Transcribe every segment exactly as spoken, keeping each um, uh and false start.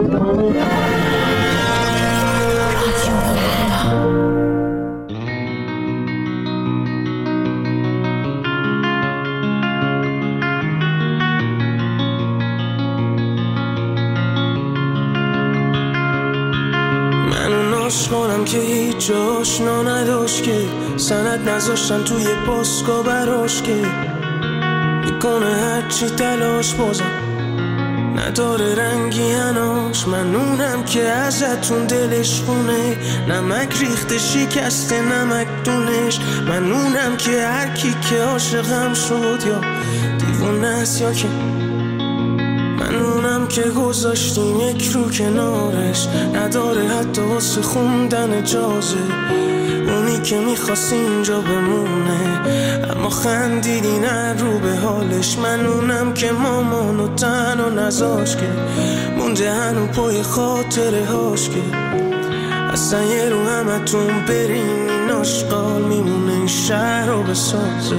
عشقانم که هیچ آشنا نداشت که سند نذاشتن توی پاسکا براش که میکنه هرچی تلاش بازم نداره رنگی هناش. من اونم که ازتون دلش خونه نمک ریخته شکسته نمک دونش. من اونم که هر کی که عاشقم شد یا دیوونه است یا که من اونم که گذاشتیم یک رو کنارش نداره حتی واسه خوندن اجازه. اونی که میخواست اینجا بمونه اما خندیدی نه رو به حالش. من اونم که مامانو تنها نذاش که مونده هنو پای خاطره هاش که اصلا یه رو همتون برین این آشقال میمونه این شهر رو بسازه.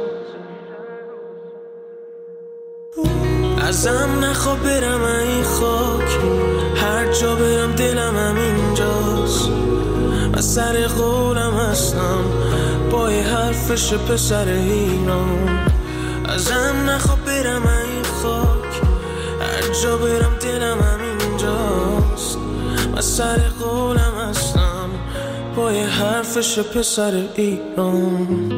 ازم نخواه برم این خاک هر جا برم دلم هم اینجاست. من سر قولم هستم پای حرفش پسر ایران. ازم نخواه برم این خاک هر جا برم دلم هم اینجاست. من سر قولم هستم پای حرفش پسر ایران.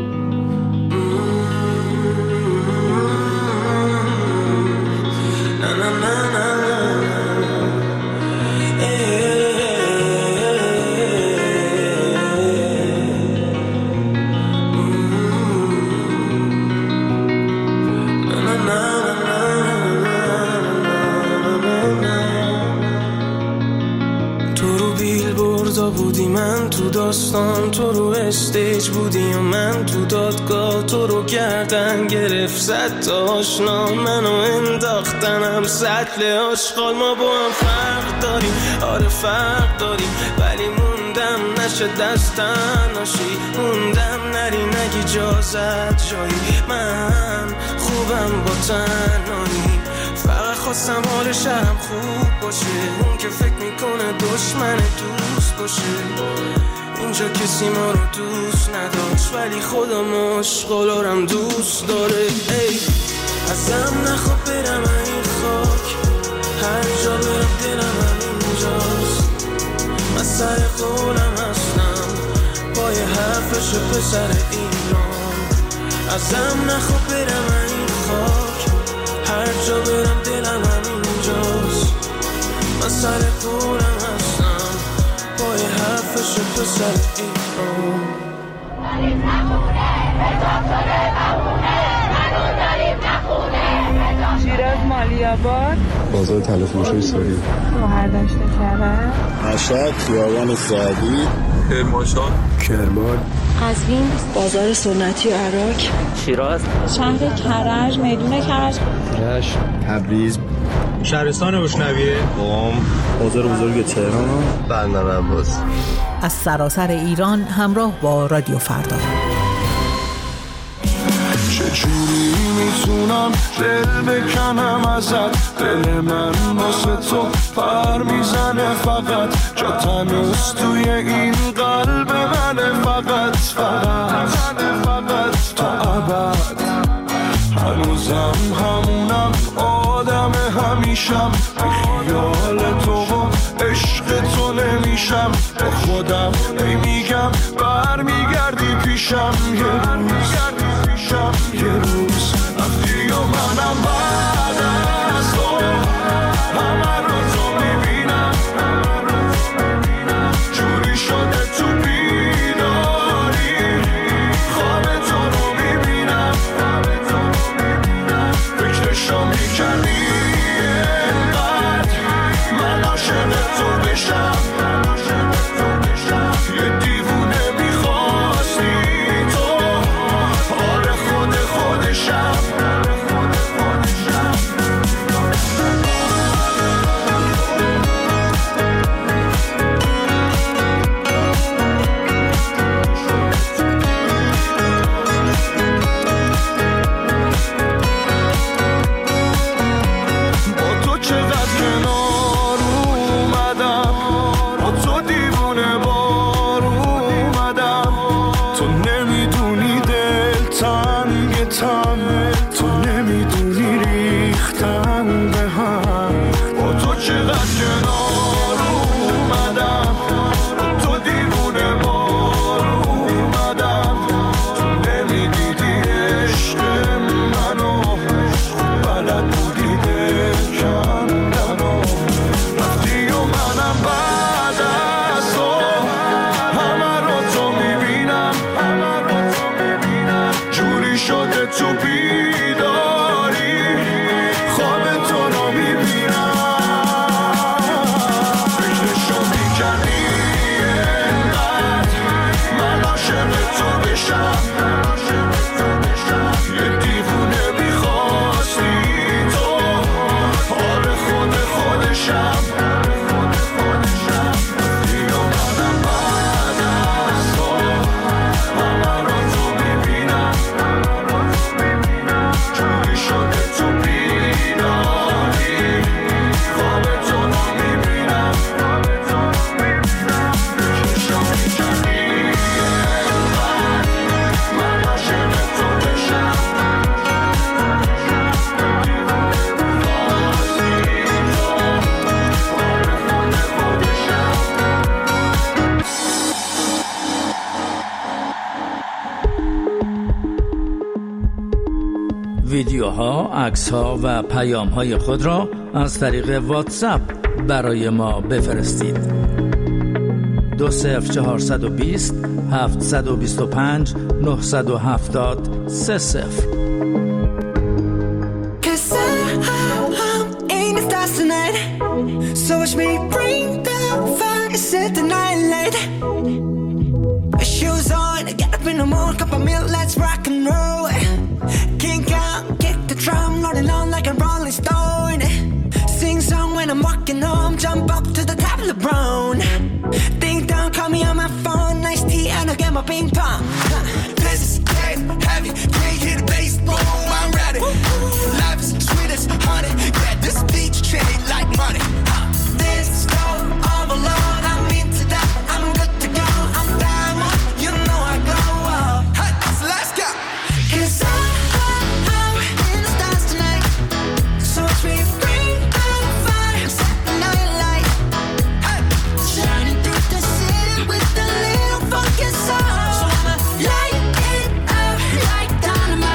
بودی من تو داستان تو رو استیج بودی و من تو دادگاه تو رو گردن گرفت صد تا آشنا منو انداختنم سطل آشغال. ما با هم فرق داریم آره فرق داریم ولی موندم نشه دستن ناشی موندم نری نگی اجازت جایی من خوبم با تنهایی فقط خواستم حال شهرم خوب باشه. اون که فکر میکنه دشمن دوست باشه اینجا کسی ما رو دوست نداشت ولی خودم آشغالارم دوست داره. ای ازم نخواه برم این خاک هر جا برم دلم هم اینجاست. من سر قولم هستم پای حرفش پسر ایران. ازم نخواه برم این خاک هر جا برم دلم هم اینجاست. من سر قولم هستم پای حرفش پسر ایران. داریم نخونه به داکتره بمونه منو داریم نخونه. شیراز مالیاباد بازار تلفروشی ساری شوهر داشته کرد مشهد خیابان سعدی کرمانشاه کرمان قزوین بازار سنتی عراق شیراز شهر کرج میدون کرج رشت تبریز شهرستان بشنویه قم بازار بزرگ تهران بندر عباس. از سراسر ایران همراه با رادیو فردا. چجوری میتونم دل بکنم ازت دل من واسه تو پر میزنه فقط جا تنوز توی این قلب منه فقط فقط فقط تا ابد هنوزم همونم آدم همیشم بی خیال تو و عشق تو نمیشم با خودم نمیگم برمیگردی پیشم یه روز یه روز رفتی و منم بعد از تو همه رو تو میبینم جوری شده تو بیداری خواب تو رو میبینم فکرشو میکردی اینقدر من عاشق تو بشم یه دیوونه میخواستی تو از کنار اومدم تو دیوونه ما رو اومدم تو نمیدیدی عشق منو بلد بودی دل کندنو رفتی و منم بعد از تو همه رو تو میبینم جوری شده تو بیداری خواب تو رو میبینم فکرشو میکنی انقدر من عاشق تو بشم یه دیوونه میخواستی تو آره خود خودشم دیو منم بعد از تو همه رو تو میبینم جوری شده تو بیداری خواب تو رو میبینم فکرشو میکنی انقدر من عاشق تو بشم ویدیوها، عکس‌ها و پیام‌های خود را از طریق واتساپ برای ما بفرستید. دو صفر چهارصد و بیست هفتصد و بیست و پنج نهصد و هفتاد سه صفر. Cause I'm in the stars tonight. So watch me bring the fire, set the night light. Shoes on, get up in the morning, cup of milk, let's rock and roll. Kink out, kick the drum, rolling on like a rolling stone. Sing song when I'm walking home, jump up to the top of the brown. Ding dong, call me on my phone, nice tea and I'll get my ping pong. This is dead heavy, can't hear the bass, boom, I'm ready. Life is sweet as honey, yeah, this beach treat like money. This love all alone, I'm into that, I'm good to go, I'm down, you know I go. Hey, so let's go. Cause I'm in the stars tonight. So watch me bring the fire, set the night light. Hey, shining through the city with a little funky soul. So I'ma light it up like dynamite.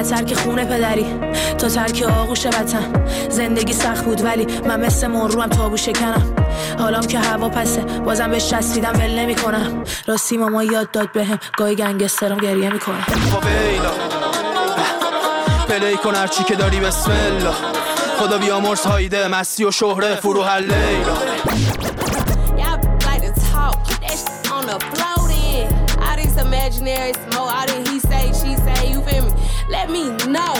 از ترک خونه پدری تا ترک آغوش وطن. زندگی سخت بود ولی من مثل مروم تابو شکنم. حالام که هوا پسه بازم بهش چسبیدم ول نمی کنم. راستی ماما یاد داد بهم گاهی گنگسترم گریه میکنه. فاویلا پلی کن هرچی که داری بسم الله. خدا بیامرز هایده مستی و شهره فروح لیلا. Imaginary smoke, all that he say, she say, you feel me? Let me know.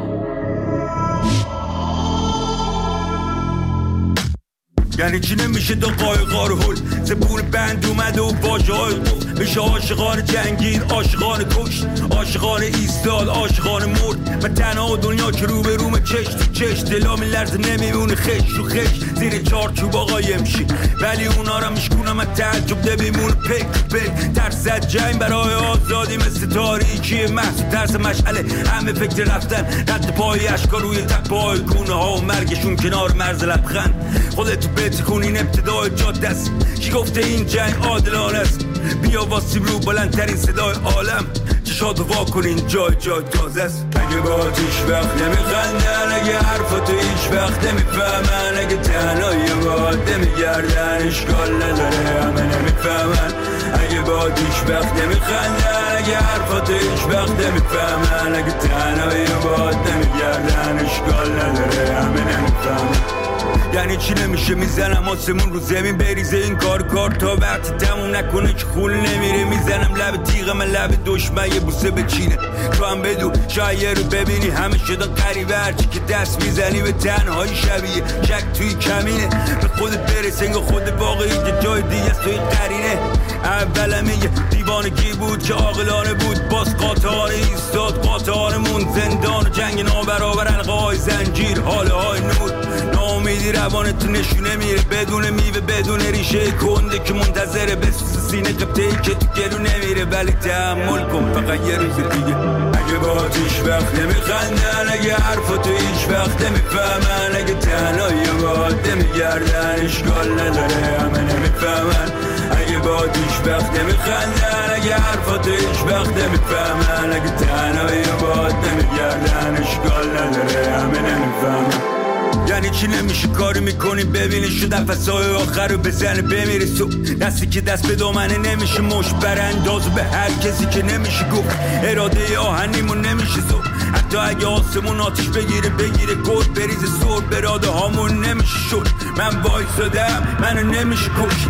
یعنی چی نمیشه دو قایقا رو هل زبون بند اومده و باجه های قول میشه عاشقان جنگین عاشقان کش عاشقان ایستاد عاشقان مرد. من تنها دنیا که رو به روم چش تو چش دلا میلرزه نمیمونه خش رو خش زیر چارچوب آقا یمشی ولی اونا را میشکونم من تعجب نمیمونه پک پک ترس جنگ برای آزادی مثل تاریکی محض ترس مشعله همه فکر رفتن رد پای اشکا روی تپای گونه ها و مرگشون کنار مرز لبخند. خودتو بتکن این ابتدای جاده است. کی گفته این جنگ عادلانه است؟ بیا واسیم رو بلندترین صدای عالم چشاتو وا کن این جای جای تازه است. اگه با هیچ وقت نمیخندن اگه حرفاتو هیچ وقت نمیفهمن اگه تنهایی باید نمیگردن اشکال نداره همه نمیفهمن. اگه با هیچ وقت نمیخندن اگه حرفاتو هیچ وقت نمیفهمن اگه تنهایی باید نمیگردن اشکال نداره همه نمیفهمن. یعنی چی نمیشه میزنم آسمون رو زمین بریزه این کار کار تا وقتی تموم نکنه که خون نمیره. میزنم لب تیغ من لب دشمن یه بوسه بچینه تو هم بدو شاید رو ببینی همه شدن قریبه هرچی که دست میزنی به تنهایی شبیه شک توی کمینه به خودت برس انگاه خود باقی که جای دیگه است توی قرینه. اولم یه دیوانگی بود که عاقلانه بود باز قاطعانه ایستاد قاطعانمون زندان و جنگ نابرابر حلقه های زنجیر حاله های نور ناامیدی روانت نشونه میره بدون میوه بدون ریشه کنده که منتظره بسوز سینه قبطه‌ای که تو گلو نمیره ولی تحمل کن فقط یه روز دیگه. اگه با هیچ وقت نمیخندن اگه حرفاتو هیچ وقت نمیفهمن اگه تنهایی باید نمیگردن اشکال نداره همه نمیفهمن. اگه با هیچ وقت نمیخندن اگه حرفاتو هیچ وقت نمیفهمن اگه تنهایی باید نمیگردن اشکال نداره همه نمیفهمن. یعنی چی نمیشه کاری میکنی ببینی شو نفسای آخر رو بزنه بمیره سو دستی که دست به دامنه نمیشه مش برانداز به هر کسی که نمیشه گفت اراده آهنیمون نمیشه زو حتی اگه آسمون آتش بگیره بگیره گل بریزه سور براده هامون نمیشه شد. من وایسادم منو نمیشه کش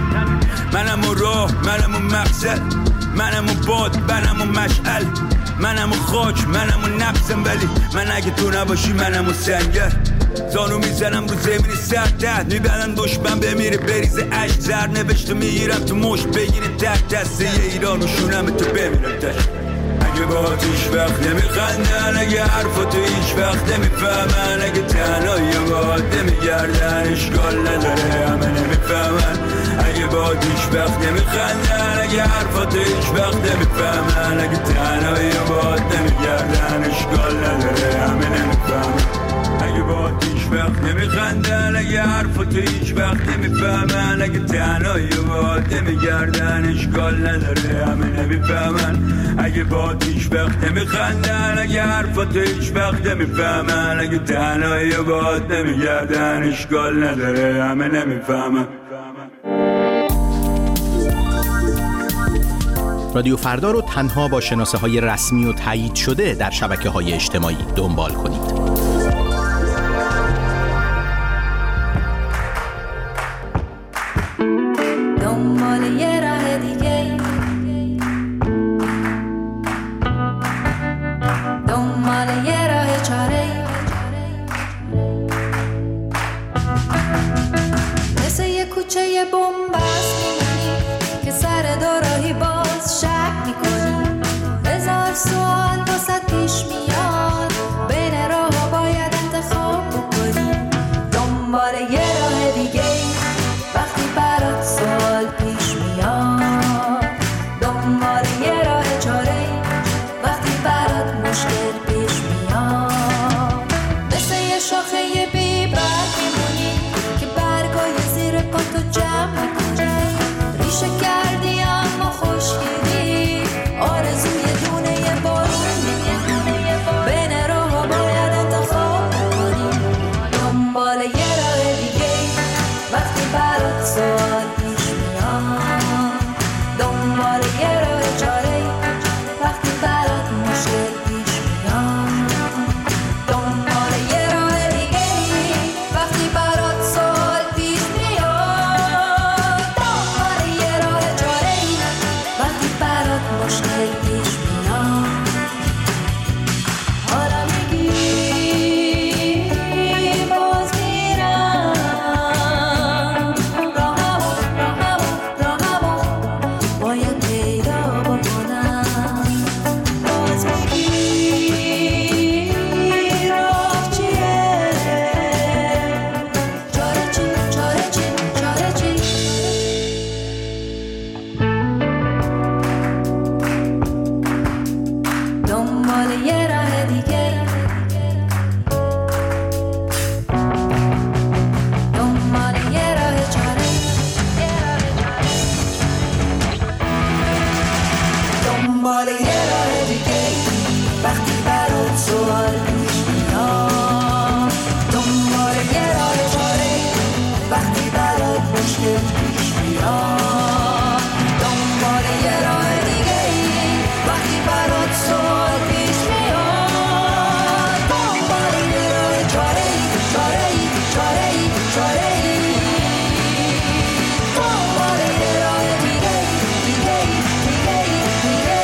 منم و راه منم و مقصد منم و باد منم و مشعل منم و خاک منم و نفسم ولی من اگه تو نباشی منم و سنگر. زانو میزنم رو زمین سردت میبندن دشمن بمیره بریزه عشق زر نوشته میگیرم تو مش بگیره تک دسته یه ایران و شونم تو بمیرم تش. اگه با هیچ وقت نمیخندن اگه حرفاتو هیچ وقت نمیفهمن اگه تنهایی باید نمیگردن اشکال نداره همه نمیفهمن. اگه با هیچ وقت نمیخندن اگه حرفاتو هیچ وقت نمیفهمن اگه تنهایی باید نمیگردن اشکال نداره همه نمیفهمن. اگه با هیچ وقت نمیخندن اگه حرفاتو هیچ وقت نمیفهمن اگه تنهایی باید نمیگردن اشکال نداره همه نمیفهمن. اگه با هیچ وقت نمیخندن اگه حرفاتو هیچ وقت نمیفهمن اگه تنهایی باید نمیگردن اشکال نداره همه نمیفهمن. رادیو فردا رو تنها با شناسه های رسمی و تایید شده در شبکه های اجتماعی دنبال کنید. جمع میکنی برات سوال پیش میاد دنبال یه راه چاره‌ای وقتی برات مشکل پیش میاد دنبال یه راه دیگه‌ای وقتی برات سوال پیش میاد دنبال یه راه چاره‌ای وقتی برات مشکل پیش میاد حالا میگی باز میرم راهمو راهمو راهمو باید پیدا بکنم باز میگی راه چیه چاره چی چاره چی چاره چی دنبال یه راه دیگه دنبال یه راه چاره دنبال یه راه دیگه وقتی برات سوال پیش میاد دنبال یه راه چاره وقتی برات مشکل پیش میاد دنبال یه راه دیگه وقتی برات سوال پیش میاد دنبال یه راه چاره چاره چاره چاره دنبال یه راه دیگه دیگه دیگه دیگه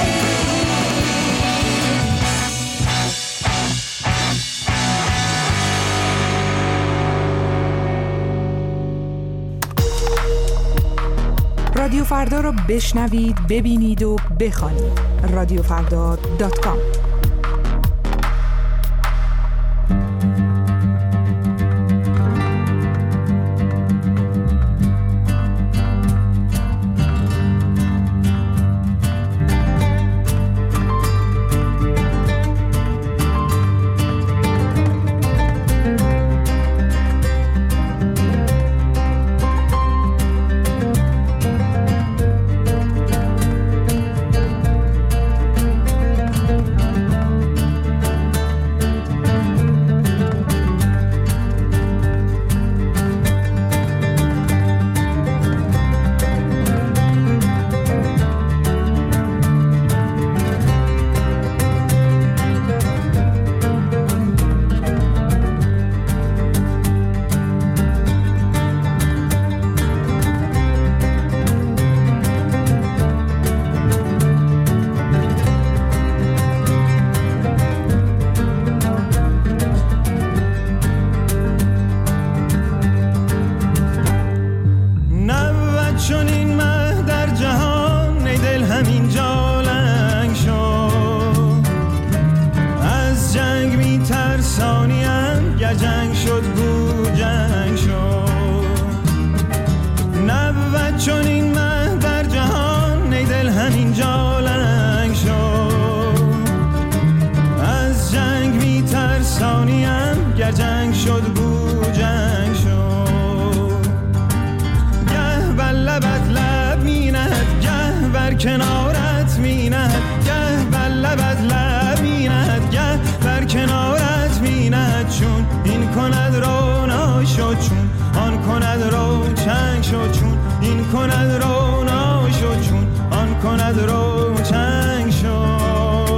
رادیو فردا رو بشنوید، ببینید و بخوانید. رادیو فردا دات کام. کنارت میند گه بر لبت لب میند گه بر کنارت میند چون این کند رو ناشد چون آن کند رو چنگ شد چون این کند رو ناشد چون آن کند رو چنگ شد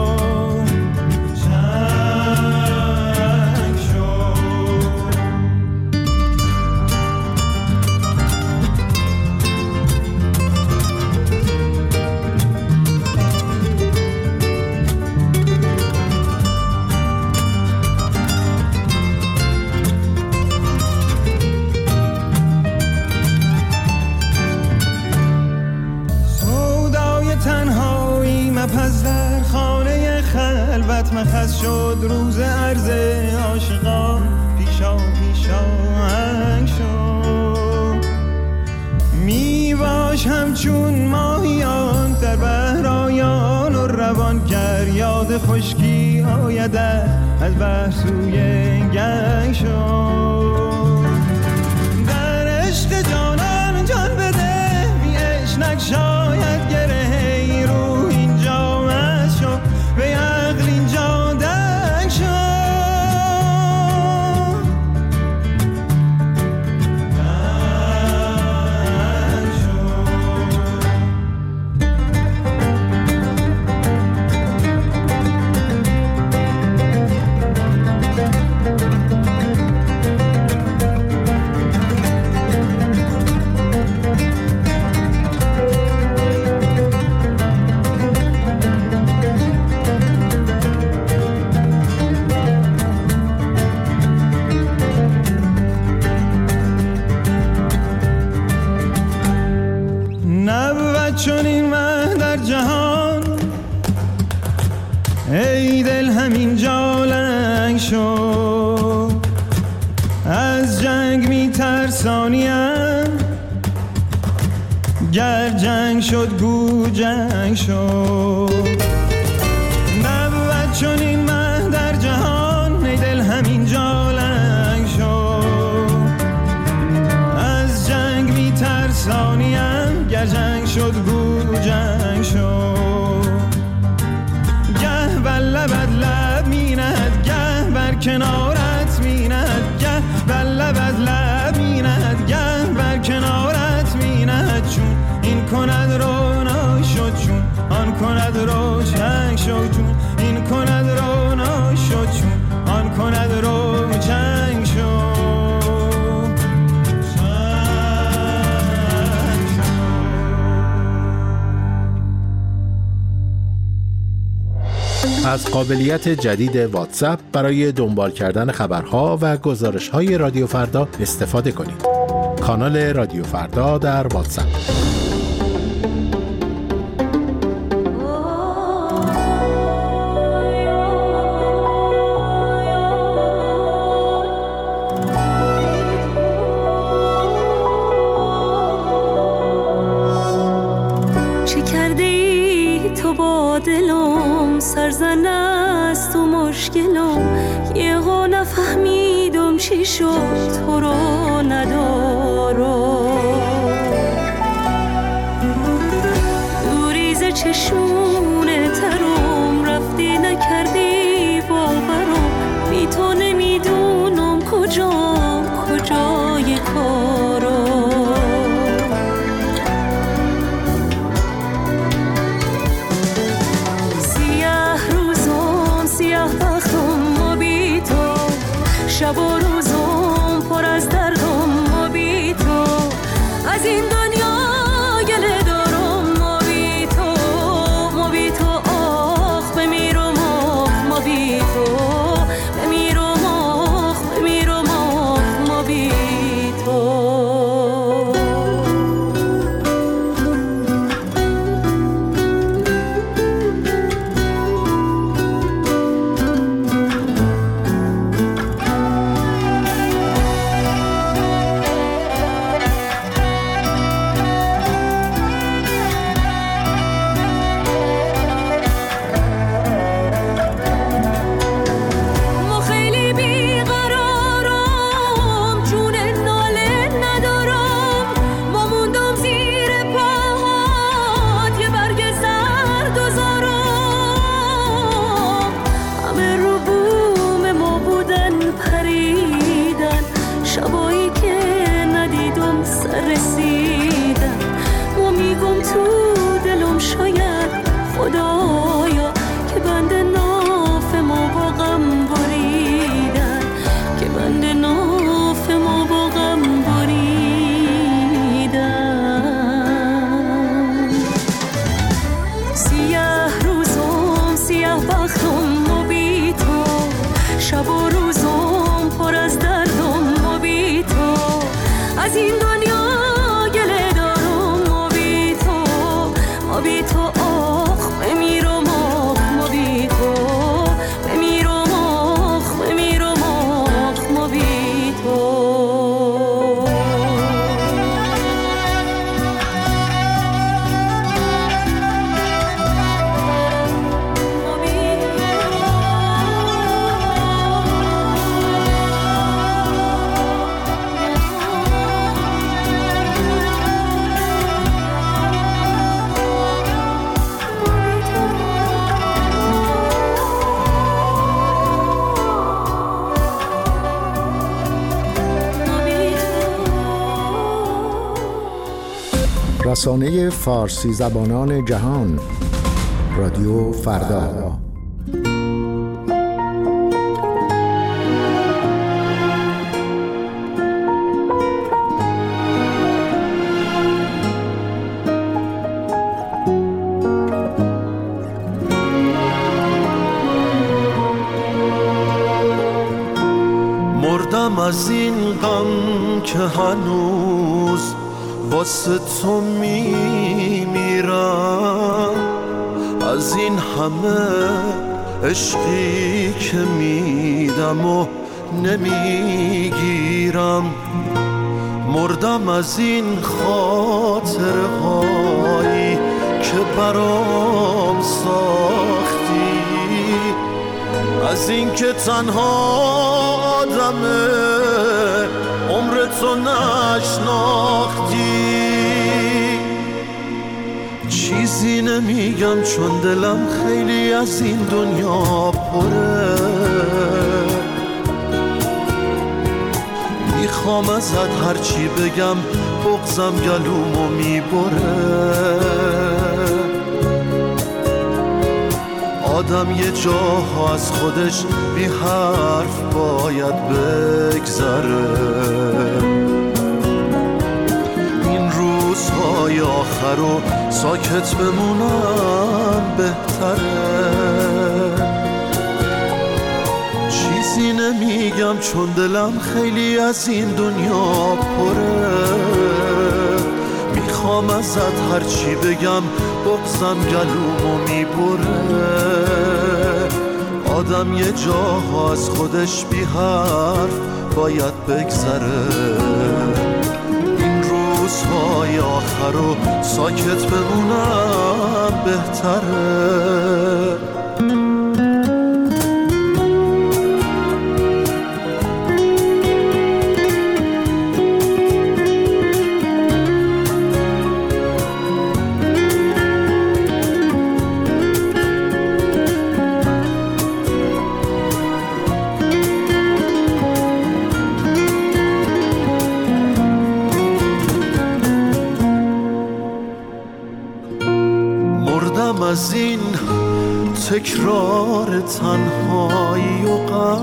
پس در خانه خلوت مخص شد روز عرض عاشقان پیشا پیشا هنگ شد می باش همچون ماهیان در بحرایان و روان گر یاد خشکی آیده از بحر سوی گنگ شد در عشق جانان جان بده بی عشق شاید گره رو به عقل اینجا دنگ شد دنگ چون این مه در جهان، ای دل همین جا لنگ شد. از جنگ می ترسانیم، گر جنگ شد گو جنگ شد. نبود چون این مه در جهان، ای دل همین جا لنگ شد. از جنگ می ترسانیم، گر جنگ شد گو جنگ شد. گه بر لبت لب می نهد، گه بر کنارت می نهد، گه بر لبت لب می نهد، گه بر کنارت می نهد. چون این کند رونا شد، چون آن کند روشن شد، چون این کند رونا شد، چون آن کند روشن شد. از قابلیت جدید واتساپ برای دنبال کردن خبرها و گزارش‌های رادیو فردا استفاده کنید. کانال رادیو فردا در واتساپ. چه کرده ای تو با دلم، سرزن است تو مشکلم. یه ها نفهمیدم چی شد، تو رو ندارم. دوریز چشمونه ترم، رفتی نکردی باورم. بی تو نمیدونم کجام کجای کارم. شب و روزم پر از دردم، ما بی تو از این دنیا گله دارم. ما بی تو، ما بی تو آخ بمیرم، آخ ما بی تو بمیرم، آخ بمیرم، آخ ما بی تو. خدایا که بند ناف ما با غم بریدن، که بند ناف ما با غم بریدن. سیاه روزم سیاه بختم و بی تو، شب و روزم پر از دردم و بی تو از این دنیا گله دارم. و بی تو، و بی تو آخ بمیرم، آخ ما بی تو بمیرم، آخ بمیرم، آخ ما بی تو. رسانه فارسی زبانان جهان، رادیو فردا. مردم از این غم که هنوز واسه تو میمیرم. میمیرم از این همه عشقی که میدم و نمیگیرم. مردم از این خاطرهایی که برام ساختی، از این که تنها آدمه عمر تو نشناختی. چیزی نمیگم چون دلم خیلی از این دنیا پره، میخوام ازت هرچی بگم بغضم گلومو میبره. آدم یه جاها از خودش بی حرف باید بگذره. این روزهای آخر و ساکت بمونم بهتره. چیزی نمیگم چون دلم خیلی از این دنیا پره، میخوام ازت هرچی بگم بغضم گلومو میبره. آدم یه جاها از خودش بی حرف باید بگذره. این روزهای آخر رو ساکت بمونم بهتره. از این تکرار تنهایی و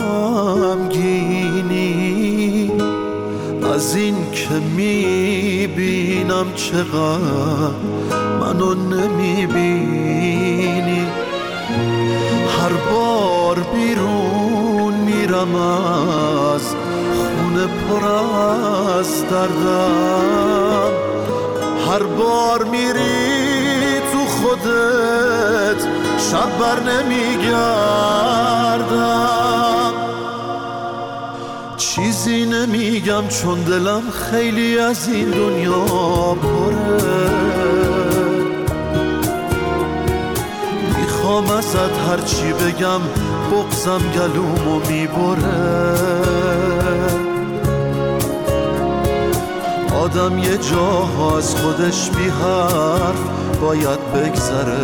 غمگینی، از این که میبینم چقدر منو نمیبینی. هر بار بیرون میرم از خونه پر از دردم، هر بار میری خودت شب بر نمیگردم. چیزی نمیگم چون دلم خیلی از این دنیا پره، میخوام ازت هرچی بگم بغضم گلومو میبره. آدم یه جاها از خودش بی حرف باید بگذره.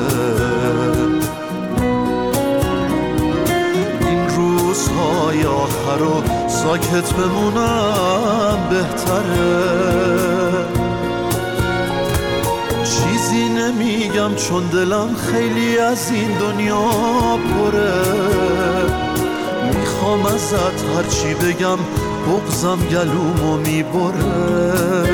این روزهای آخر رو ساکت بمونم بهتره. چیزی نمیگم چون دلم خیلی از این دنیا پره، میخوام ازت هرچی بگم بغضم گلومو میبره.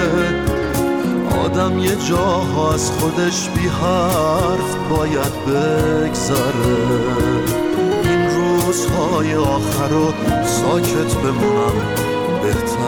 آدم یه جاها از خودش بی حرف باید بگذره. این روزهای آخر رو ساکت بمونم بهتر.